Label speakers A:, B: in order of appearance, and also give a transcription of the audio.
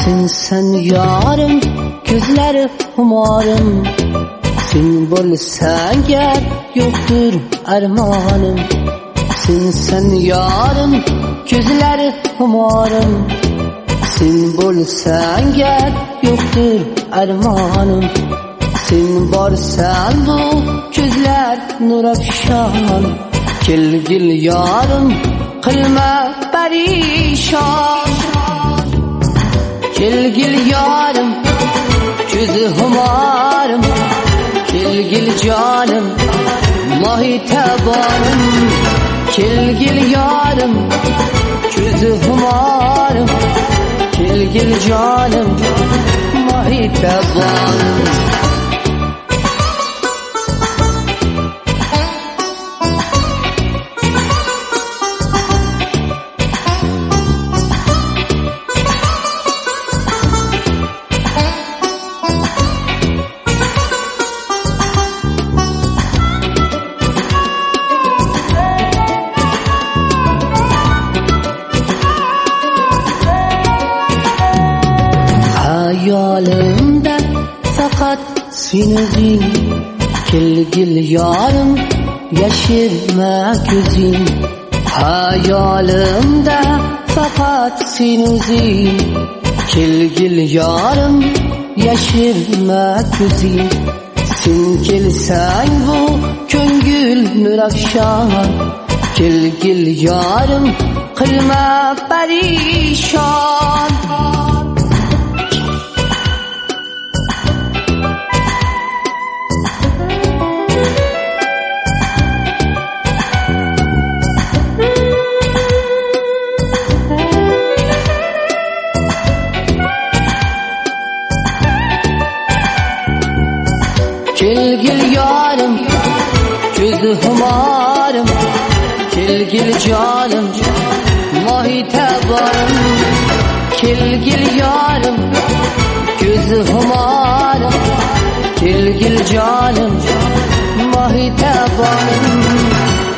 A: Sen yarım, gözleri humarım. Sen bo'lsan ger, yoktur armanım. Sen yarım, gözleri humarım. Sen bo'lsan ger, yoktur armanım. Sen borsan bu gözler nur afşan. Kelgil yarım, qilma perişan. Kelgil yarım, gözü humarım. Kelgil canım, mahitabanım. Kelgil yarım, gözü humarım. Kelgil canım, mahitabanım. Hayalimde fakat sen özün. Kelgil yarım, yaşırma gözün. Hayalimde fakat sen özün. Kelgil yarım, yaşırma gözün. Sen kelsen bu köngül nur afşan. Kelgil yarım, qilma perişan. Kelgil yarım, gözü humarım. Kelgil canım, mahitabanım. Kelgil yarım, gözü humarım. Kelgil canım, mahitabanım.